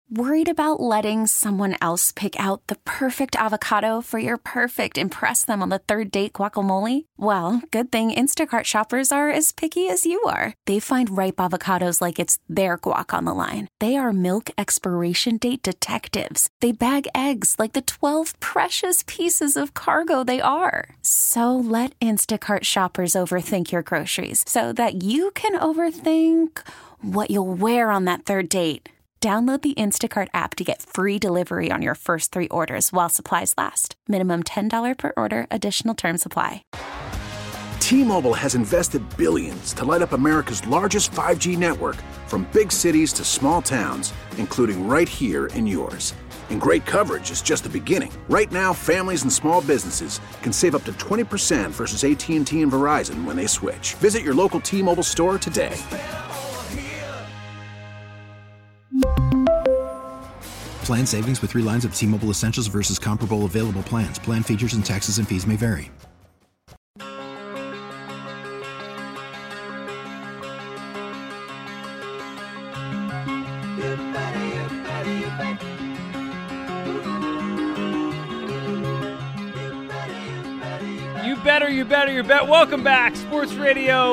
Worried about letting someone else pick out the perfect avocado for your perfect impress them on the third date guacamole? Well, good thing Instacart shoppers are as picky as you are. They find ripe avocados like it's their guac on the line. They are milk expiration date detectives. They bag eggs like the 12 precious pieces of cargo they are. So let Instacart shoppers overthink your groceries so that you can overthink what you'll wear on that third date. Download the Instacart app to get free delivery on your first 3 orders while supplies last. Minimum $10 per order. Additional terms apply. T-Mobile has invested billions to light up America's largest 5G network, from big cities to small towns, including right here in yours. And great coverage is just the beginning. Right now, families and small businesses can save up to 20% versus AT&T and Verizon when they switch. Visit your local T-Mobile store today. Plan savings with 3 lines of T-Mobile Essentials versus comparable available plans. Plan features and taxes and fees may vary. You bet. Welcome back. Sports Radio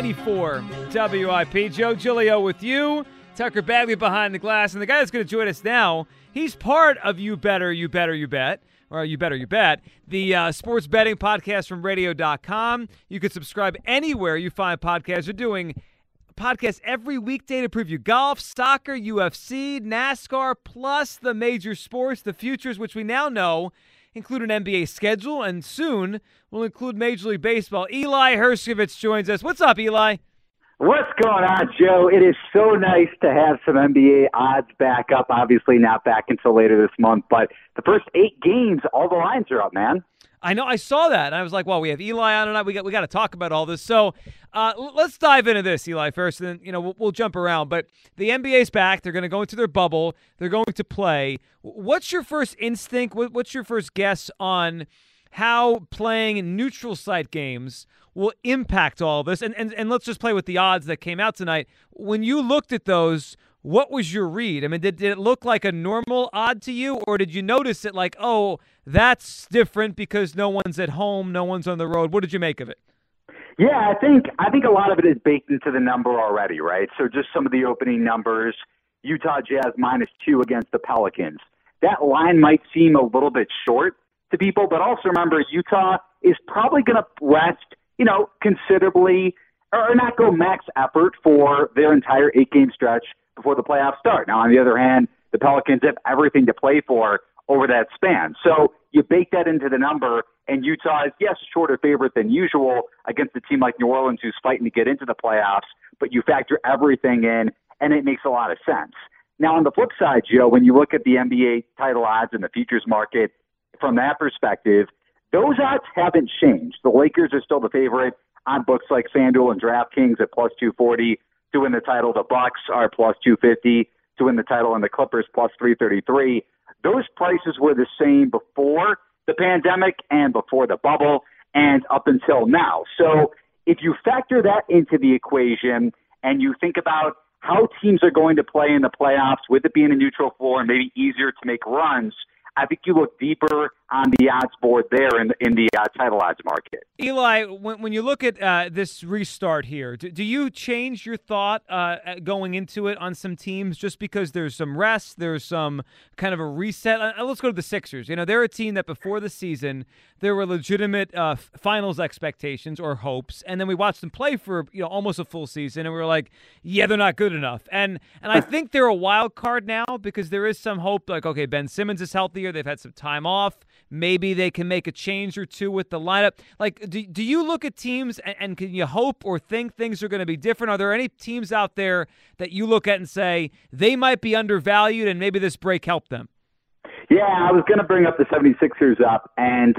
94 WIP. Joe Giglio with you. Tucker Bagley behind the glass. And the guy that's going to join us now, he's part of You Better, You Bet, or You Better, You Bet, the sports betting podcast from radio.com. You can subscribe anywhere you find podcasts. We're doing podcasts every weekday to preview golf, soccer, UFC, NASCAR, plus the major sports, the futures, which we now know include an NBA schedule, and soon will include Major League Baseball. Eli Hershkovich joins us. What's up, Eli? What's going on, Joe? It is so nice to have some NBA odds back up. Obviously not back until later this month, but the first 8 games, all the lines are up, man. I know. I saw that, and I was like, well, we have Eli on tonight. We got to talk about all this. So let's dive into this, Eli, first, and then we'll jump around. But the NBA's back. They're going to go into their bubble. They're going to play. What's your first instinct? What's your first guess on how playing neutral site games will impact all this? And let's just play with the odds that came out tonight. When you looked at those, what was your read? I mean, did it look like a normal odd to you, or did you notice it like, oh, that's different because no one's at home, no one's on the road? What did you make of it? Yeah, I think a lot of it is baked into the number already, right? So just some of the opening numbers, Utah Jazz -2 against the Pelicans. That line might seem a little bit short to people, but also remember Utah is probably going to rest, considerably, or not go max effort for their entire 8-game stretch before the playoffs start. Now, on the other hand, the Pelicans have everything to play for over that span. So you bake that into the number, and Utah is, yes, shorter favorite than usual against a team like New Orleans who's fighting to get into the playoffs, but you factor everything in, and it makes a lot of sense. Now, on the flip side, Joe, when you look at the NBA title odds in the futures market, from that perspective, those odds haven't changed. The Lakers are still the favorite on books like FanDuel and DraftKings at plus 240 to win the title. The Bucks are plus 250 to win the title, and the Clippers plus 333. Those prices were the same before the pandemic and before the bubble and up until now. So if you factor that into the equation and you think about how teams are going to play in the playoffs with it being a neutral floor and maybe easier to make runs, I think you look deeper on the odds board there in the title odds market. Eli, when you look at this restart here, do you change your thought going into it on some teams just because there's some rest, there's some kind of a reset? Let's go to the Sixers. They're a team that before the season, there were legitimate finals expectations or hopes, and then we watched them play for almost a full season, and we were like, yeah, they're not good enough. And I think they're a wild card now because there is some hope, like, okay, Ben Simmons is healthier, they've had some time off, maybe they can make a change or two with the lineup. Like, do you look at teams and can you hope or think things are going to be different? Are there any teams out there that you look at and say they might be undervalued and maybe this break helped them? Yeah, I was going to bring up the 76ers up, and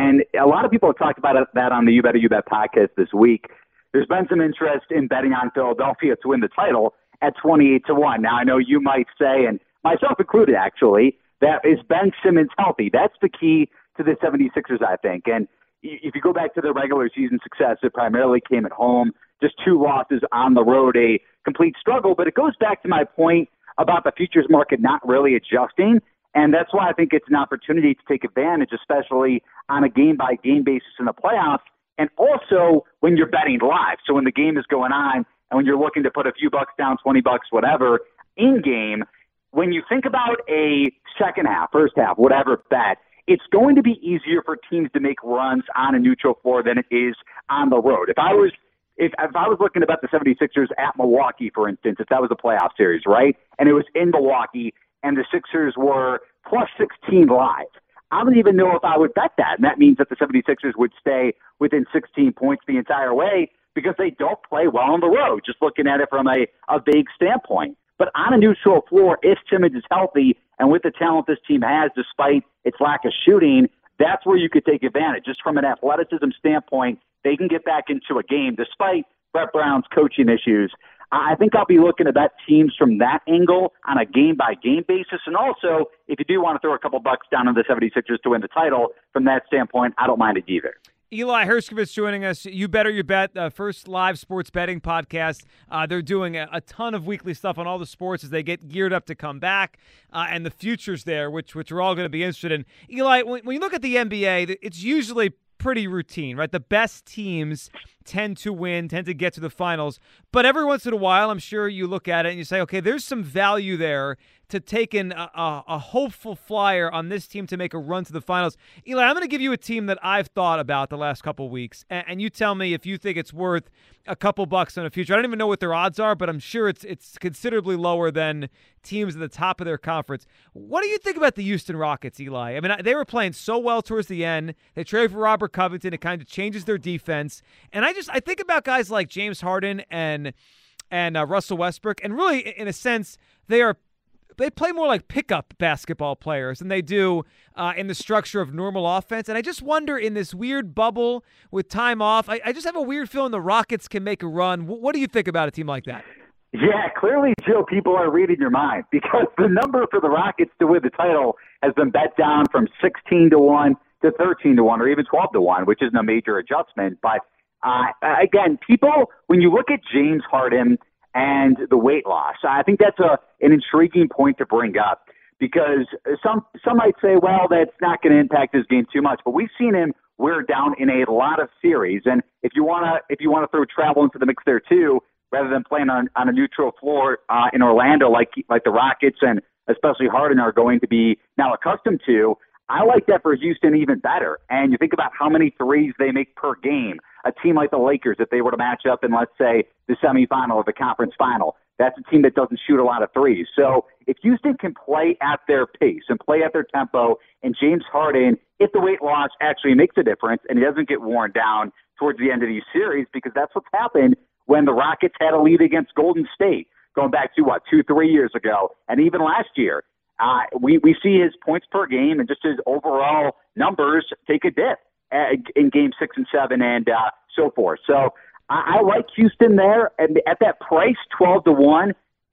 a lot of people have talked about that on the You Better You Bet podcast this week. There's been some interest in betting on Philadelphia to win the title at 28-1. Now, I know you might say, and myself included actually, that is Ben Simmons healthy. That's the key to the 76ers, I think. And if you go back to their regular season success, it primarily came at home, just 2 losses on the road, a complete struggle. But it goes back to my point about the futures market not really adjusting. And that's why I think it's an opportunity to take advantage, especially on a game-by-game basis in the playoffs, and also when you're betting live. So when the game is going on and when you're looking to put a few bucks down, 20 bucks, whatever, in-game, when you think about a second half, first half, whatever bet, it's going to be easier for teams to make runs on a neutral floor than it is on the road. If I was looking to bet the 76ers at Milwaukee, for instance, if that was a playoff series, right, and it was in Milwaukee and the Sixers were plus 16 live, I don't even know if I would bet that. And that means that the 76ers would stay within 16 points the entire way because they don't play well on the road, just looking at it from a vague standpoint. But on a neutral floor, if Simmons is healthy and with the talent this team has, despite its lack of shooting, that's where you could take advantage. Just from an athleticism standpoint, they can get back into a game despite Brett Brown's coaching issues. I think I'll be looking at that teams from that angle on a game-by-game basis. And also, if you do want to throw a couple bucks down on the 76ers to win the title, from that standpoint, I don't mind it either. Eli Hershkovich joining us. You Better You Bet, first live sports betting podcast. They're doing a ton of weekly stuff on all the sports as they get geared up to come back, and the futures there, which we're all going to be interested in. Eli, when you look at the NBA, it's usually pretty routine, right? The best teams tend to win, tend to get to the finals. But every once in a while, I'm sure you look at it and you say, okay, there's some value there to take in a hopeful flyer on this team to make a run to the finals. Eli, I'm going to give you a team that I've thought about the last couple of weeks, and you tell me if you think it's worth a couple bucks on a future. I don't even know what their odds are, but I'm sure it's considerably lower than teams at the top of their conference. What do you think about the Houston Rockets, Eli? I mean, they were playing so well towards the end. They traded for Robert Covington. It kind of changes their defense. And I think about guys like James Harden and Russell Westbrook, and really, in a sense, they play more like pickup basketball players than they do in the structure of normal offense. And I just wonder, in this weird bubble with time off, I just have a weird feeling the Rockets can make a run. What do you think about a team like that? Yeah, clearly, Joe, people are reading your mind because the number for the Rockets to win the title has been bet down from 16-1 to 13-1 or even 12-1, which isn't a major adjustment. But again, people, when you look at James Harden and the weight loss, I think that's an intriguing point to bring up because some might say, well, that's not going to impact his game too much. But we've seen him wear down in a lot of series, and if you want to throw travel into the mix there too, rather than playing on a neutral floor in Orlando like the Rockets and especially Harden are going to be now accustomed to, I like that for Houston even better. And you think about how many threes they make per game. A team like the Lakers, if they were to match up in, let's say, the semifinal or the conference final, that's a team that doesn't shoot a lot of threes. So if Houston can play at their pace and play at their tempo, and James Harden, if the weight loss actually makes a difference and he doesn't get worn down towards the end of these series, because that's what's happened when the Rockets had a lead against Golden State, going back to, 2-3 years ago, and even last year. We see his points per game and just his overall numbers take a dip in Game 6 and 7 and so forth. So I like Houston there, and at that price, 12-1,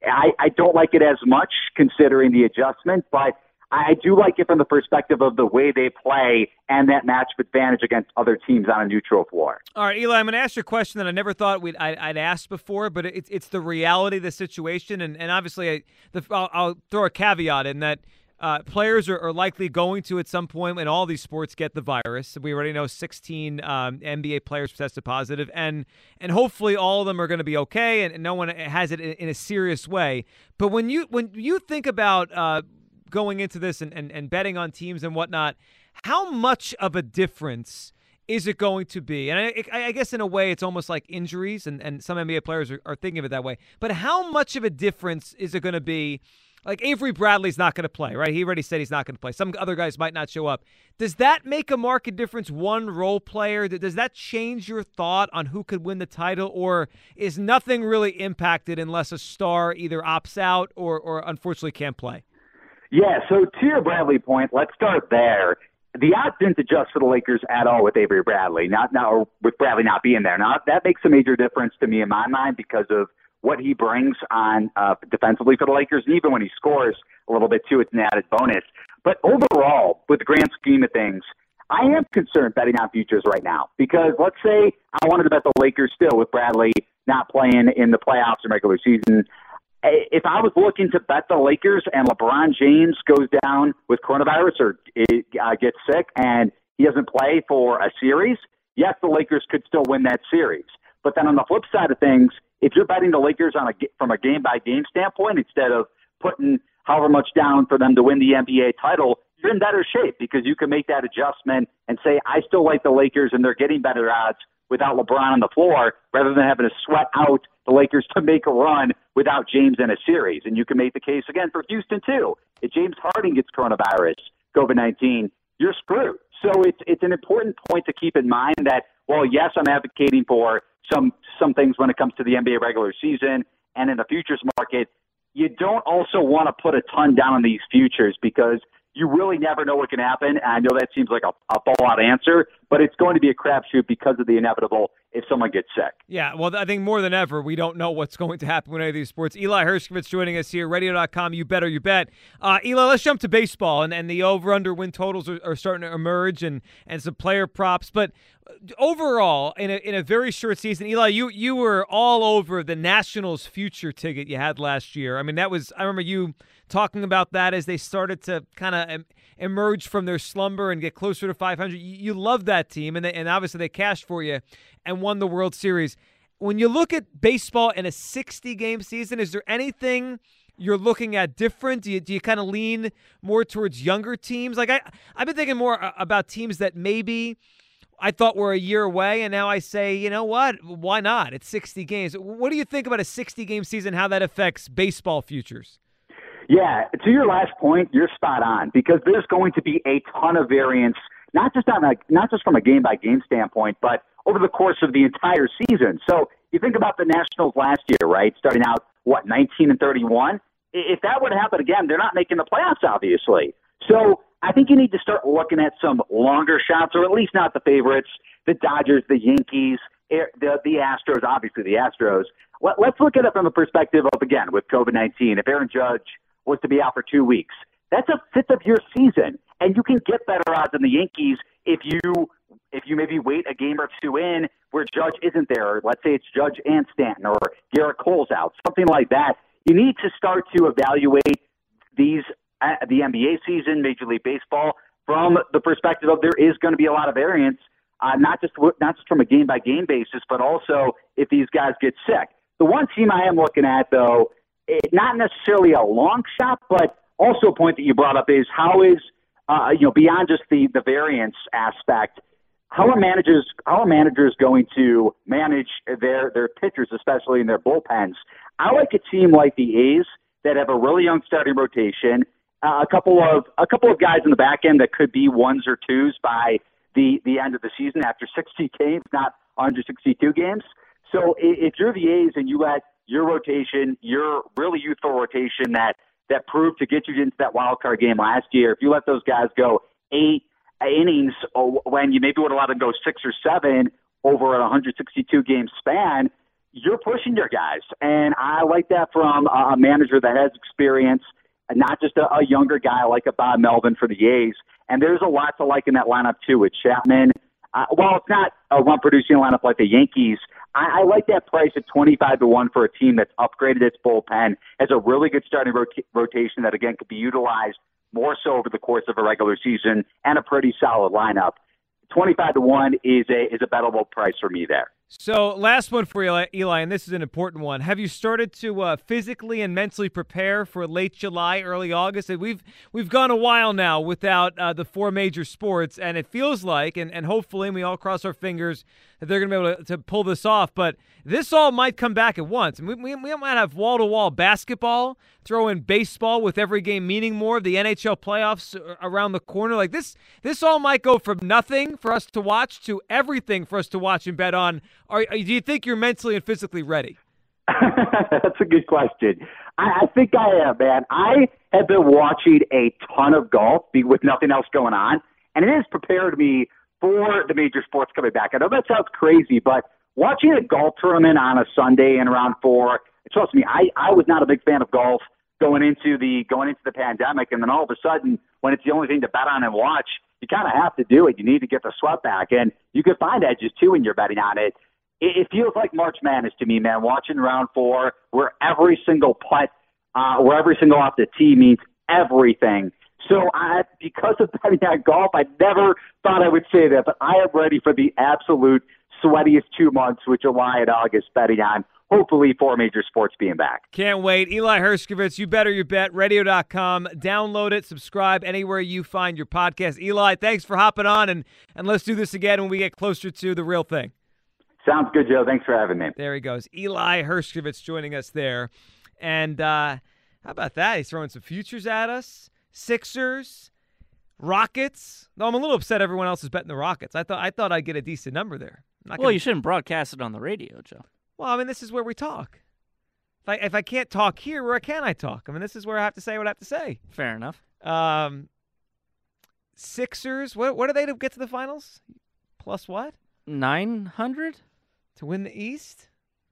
I don't like it as much considering the adjustment, but I do like it from the perspective of the way they play and that matchup advantage against other teams on a neutral floor. All right, Eli, I'm going to ask you a question that I never thought I'd asked before, but it's the reality of the situation. And obviously, I'll throw a caveat in that players are likely going to, at some point in all these sports, get the virus. We already know 16 NBA players tested positive, and hopefully all of them are going to be okay, and no one has it in a serious way. But when you think about going into this and betting on teams and whatnot, how much of a difference is it going to be? And I guess in a way it's almost like injuries, and some NBA players are thinking of it that way. But how much of a difference is it going to be? Like Avery Bradley's not going to play, right? He already said he's not going to play. Some other guys might not show up. Does that make a marked difference, one role player? Does that change your thought on who could win the title? Or is nothing really impacted unless a star either opts out or unfortunately can't play? Yeah, so to your Bradley point, let's start there. The odds didn't adjust for the Lakers at all with Avery Bradley, or with Bradley not being there. Now, that makes a major difference to me in my mind because of what he brings on defensively for the Lakers, and even when he scores a little bit too, it's an added bonus. But overall, with the grand scheme of things, I am concerned betting on futures right now because let's say I wanted to bet the Lakers still with Bradley not playing in the playoffs or regular season. if I was looking to bet the Lakers and LeBron James goes down with coronavirus or gets sick and he doesn't play for a series, yes, the Lakers could still win that series. But then on the flip side of things, if you're betting the Lakers from a game-by-game standpoint instead of putting however much down for them to win the NBA title, you're in better shape because you can make that adjustment and say, I still like the Lakers and they're getting better odds without LeBron on the floor rather than having to sweat out the Lakers to make a run without James in a series. And you can make the case again for Houston, too. If James Harden gets coronavirus, COVID-19, you're screwed. So it's an important point to keep in mind that, well, yes, I'm advocating for some things when it comes to the NBA regular season and in the futures market. You don't also want to put a ton down on these futures because you really never know what can happen. And I know that seems like a fallout answer, but it's going to be a crapshoot because of the inevitable if someone gets sick. Yeah, well, I think more than ever, we don't know what's going to happen with any of these sports. Eli Hershkovich joining us here, radio.com, you bet or you bet. Eli, let's jump to baseball, and the over-under win totals are starting to emerge and some player props. But overall, in a very short season, Eli, you were all over the Nationals future ticket you had last year. I mean, I remember you talking about that as they started to kind of emerge from their slumber and get closer to 500. You love that team, and obviously they cashed for you and won the World Series. When you look at baseball in a 60-game season, is there anything you're looking at different? Do you kind of lean more towards younger teams? Like I've been thinking more about teams that maybe I thought were a year away, and now I say, you know what? Why not? It's 60 games. What do you think about a 60-game season, how that affects baseball futures? Yeah, to your last point, you're spot on because there's going to be a ton of variance, not just from a game-by-game standpoint, but over the course of the entire season. So you think about the Nationals last year, right? Starting out, 19-31? If that would happen again, they're not making the playoffs, obviously. So I think you need to start looking at some longer shots, or at least not the favorites, the Dodgers, the Yankees, the Astros, obviously the Astros. Let's look at it from the perspective of, again, with COVID-19. If Aaron Judge was to be out for 2 weeks, that's a fifth of your season. And you can get better odds than the Yankees if you maybe wait a game or two in where Judge isn't there. Or let's say it's Judge and Stanton or Garrett Cole's out, something like that. You need to start to evaluate the NBA season, Major League Baseball, from the perspective of there is going to be a lot of variance, not just from a game-by-game basis, but also if these guys get sick. The one team I am looking at, though, not necessarily a long shot, but also a point that you brought up is how is, beyond just the variance aspect, how are managers going to manage their pitchers, especially in their bullpens? I like a team like the A's that have a really young starting rotation, a couple of guys in the back end that could be ones or twos by the end of the season after 60 games, not 162 games. So if you're the A's and you let your rotation, your really youthful rotation that proved to get you into that wild card game last year, if you let those guys go 8 innings when you maybe would have let them go 6 or 7 over a 162-game span, you're pushing your guys. And I like that from a manager that has experience, and not just a younger guy like a Bob Melvin for the A's. And there's a lot to like in that lineup, too, with Chapman. While it's not a run-producing lineup like the Yankees, I like that price at 25-1 for a team that's upgraded its bullpen, has a really good starting rotation that, again, could be utilized more so over the course of a regular season, and a pretty solid lineup. 25-1 is a bettable price for me there. So last one for you, Eli, and this is an important one. Have you started to physically and mentally prepare for late July, early August? We've gone a while now without the 4 major sports, and it feels like, and hopefully, and we all cross our fingers, that they're going to be able to pull this off, but this all might come back at once. We might have wall-to-wall basketball, throw in baseball with every game meaning more, the NHL playoffs around the corner. Like this all might go from nothing for us to watch to everything for us to watch and bet on. Do you think you're mentally and physically ready? That's a good question. I think I am, man. I have been watching a ton of golf with nothing else going on, and it has prepared me for the major sports coming back. I know that sounds crazy, but watching a golf tournament on a Sunday in round 4, trust me, I was not a big fan of golf going into the pandemic, and then all of a sudden, when it's the only thing to bet on and watch, you kind of have to do it. You need to get the sweat back, and you can find edges too when you're betting on it. it feels like March Madness to me, man, watching round 4 where every single putt, where every single off the tee means everything. So because of betting on golf, I never thought I would say that, but I am ready for the absolute sweatiest 2 months with July and August betting on, hopefully, 4 major sports being back. Can't wait. Eli Hershkovich, You Better You Bet, radio.com. Download it, subscribe anywhere you find your podcast. Eli, thanks for hopping on, and let's do this again when we get closer to the real thing. Sounds good, Joe. Thanks for having me. There he goes. Eli Hershkovich joining us there. And how about that? He's throwing some futures at us. Sixers, Rockets. Though I'm a little upset everyone else is betting the Rockets. I thought I'd get a decent number there. Well, you shouldn't broadcast it on the radio, Joe. Well, I mean, this is where we talk. If I can't talk here, where can I talk? I mean, this is where I have to say what I have to say. Fair enough. Sixers, what are they to get to the finals? Plus what? 900? To win the East?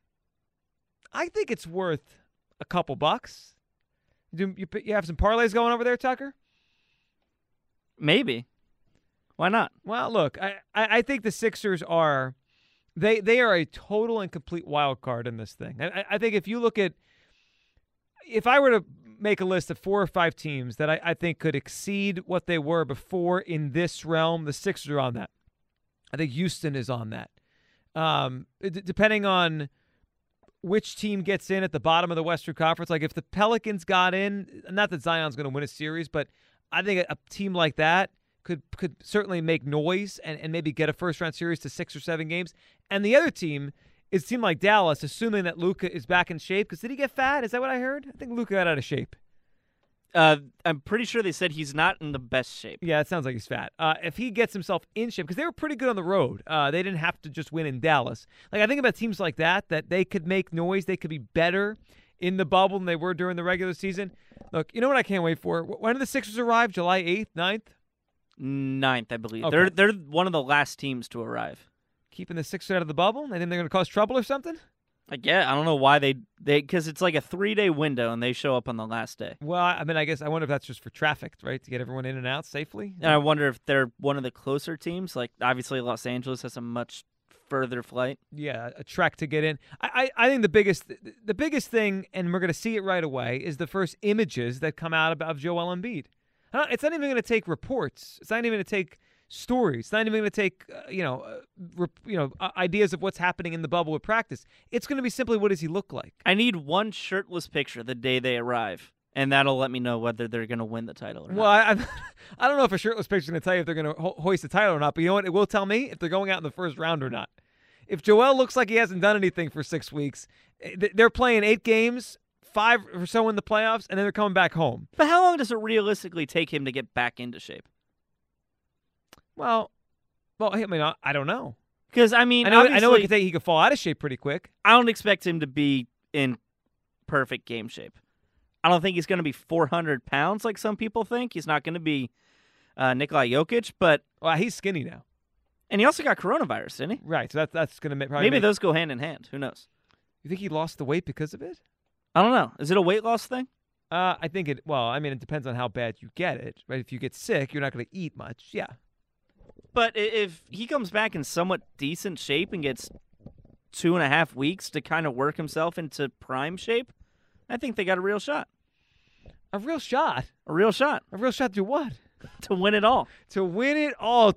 I think it's worth a couple bucks. You have some parlays going over there, Tucker? Maybe. Why not? Well, look, I think the Sixers are they are a total and complete wild card in this thing. I think if I were to make a list of 4 or 5 teams that I think could exceed what they were before in this realm, the Sixers are on that. I think Houston is on that. Depending on which team gets in at the bottom of the Western Conference. Like if the Pelicans got in, not that Zion's going to win a series, but I think a team like that could certainly make noise and maybe get a first-round series to 6 or 7 games. And the other team is a team like Dallas, assuming that Luka is back in shape. Because did he get fat? Is that what I heard? I think Luka got out of shape. I'm pretty sure they said he's not in the best shape. Yeah, it sounds like he's fat. If he gets himself in shape, because they were pretty good on the road. They didn't have to just win in Dallas. Like I think about teams like that they could make noise. They could be better in the bubble than they were during the regular season. Look, you know what I can't wait for? When do the Sixers arrive? July 8th, 9th? 9th, I believe. Okay. They're one of the last teams to arrive. Keeping the Sixers out of the bubble? They think they're going to cause trouble or something? I don't know why they because it's like a 3-day window and they show up on the last day. Well, I mean, I wonder if that's just for traffic, right? To get everyone in and out safely? And I wonder if they're one of the closer teams. Like, obviously, Los Angeles has a much further flight. Yeah, a trek to get in. I think the biggest thing, and we're going to see it right away, is the first images that come out of Joel Embiid. It's not even going to take reports. It's not even going to take stories. It's not even going to take ideas of what's happening in the bubble with practice. It's going to be simply, what does he look like? I need one shirtless picture the day they arrive, and that'll let me know whether they're going to win the title or not. Well, I don't know if a shirtless picture is going to tell you if they're going to hoist the title or not, but you know what? It will tell me if they're going out in the first round or not. If Joel looks like he hasn't done anything for 6 weeks, they're playing 8 games, 5 or so in the playoffs, and then they're coming back home. But how long does it realistically take him to get back into shape? Well, I mean, I don't know. Because, I know he could fall out of shape pretty quick. I don't expect him to be in perfect game shape. I don't think he's going to be 400 pounds like some people think. He's not going to be Nikola Jokic, but... Well, he's skinny now. And he also got coronavirus, didn't he? Right, so that's going to maybe those go hand in hand. Who knows? You think he lost the weight because of it? I don't know. Is it a weight loss thing? I think it depends on how bad you get it. Right? If you get sick, you're not going to eat much. Yeah. But if he comes back in somewhat decent shape and gets 2.5 weeks to kind of work himself into prime shape, I think they got a real shot. A real shot? A real shot. A real shot to what? To win it all. To win it all.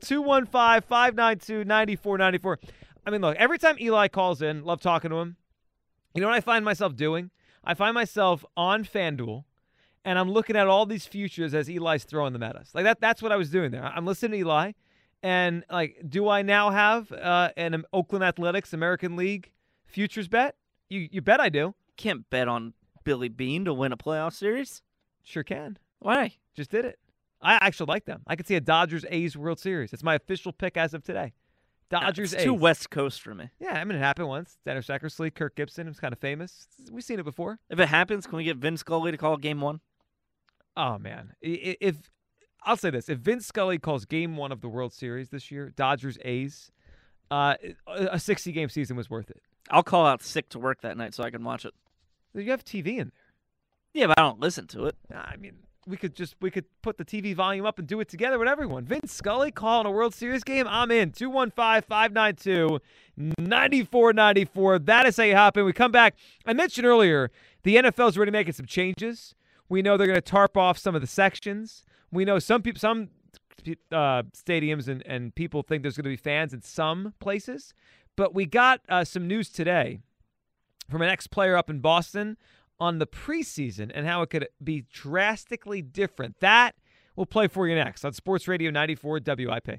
215-592-9494. I mean, look, every time Eli calls in, love talking to him, you know what I find myself doing? I find myself on FanDuel, and I'm looking at all these futures as Eli's throwing them at us. Like that's what I was doing there. I'm listening to Eli. And, do I now have an Oakland Athletics American League futures bet? You bet I do. Can't bet on Billy Beane to win a playoff series. Sure can. Why? Just did it. I actually like them. I could see a Dodgers-A's World Series. It's my official pick as of today. Dodgers-A's. It's too West Coast for me. Yeah, I mean, it happened once. Dennis Eckersley, Kirk Gibson. It was kind of famous. We've seen it before. If it happens, can we get Vin Scully to call Game 1? Oh, man. I'll say this. If Vince Scully calls Game 1 of the World Series this year, Dodgers-A's, a 60-game season was worth it. I'll call out sick to work that night so I can watch it. You have TV in there. Yeah, but I don't listen to it. I mean, we could put the TV volume up and do it together with everyone. Vince Scully calling a World Series game. I'm in. 215-592-9494. That is how you hop in. We come back. I mentioned earlier the NFL's already making some changes. We know they're going to tarp off some of the sections. We know some stadiums and people think there's going to be fans in some places. But we got some news today from an ex-player up in Boston on the preseason and how it could be drastically different. That we'll play for you next on Sports Radio 94 WIP.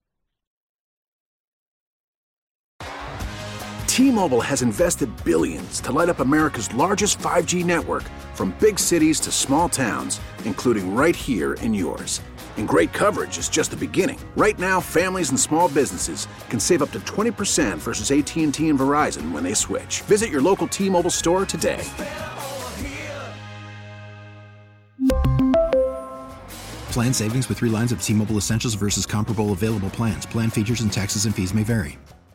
T-Mobile has invested billions to light up America's largest 5G network, from big cities to small towns, including right here in yours. And great coverage is just the beginning. Right now, families and small businesses can save up to 20% versus AT&T and Verizon when they switch. Visit your local T-Mobile store today. Plan savings with 3 lines of T-Mobile Essentials versus comparable available plans. Plan features and taxes and fees may vary.